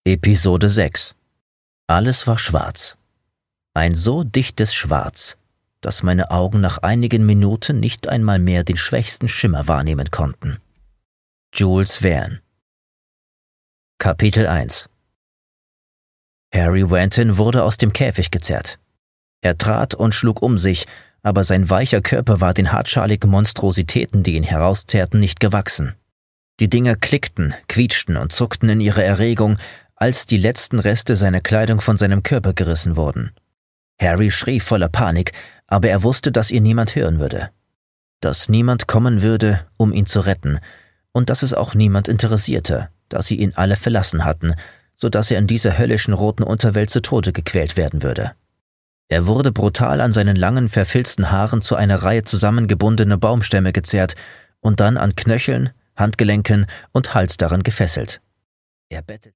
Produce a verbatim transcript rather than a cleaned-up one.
Episode sechs. Alles war schwarz. Ein so dichtes Schwarz, dass meine Augen nach einigen Minuten nicht einmal mehr den schwächsten Schimmer wahrnehmen konnten. Jules Verne. Kapitel eins. Harry Wrenton wurde aus dem Käfig gezerrt. Er trat und schlug um sich, aber sein weicher Körper war den hartschaligen Monstrositäten, die ihn herauszerrten, nicht gewachsen. Die Dinger klickten, quietschten und zuckten in ihrer Erregung, als die letzten Reste seiner Kleidung von seinem Körper gerissen wurden. Harry schrie voller Panik, aber er wusste, dass ihn niemand hören würde. Dass niemand kommen würde, um ihn zu retten, und dass es auch niemand interessierte, da sie ihn alle verlassen hatten, so dass er in dieser höllischen roten Unterwelt zu Tode gequält werden würde. Er wurde brutal an seinen langen, verfilzten Haaren zu einer Reihe zusammengebundener Baumstämme gezerrt und dann an Knöcheln, Handgelenken und Hals daran gefesselt. Er bettelte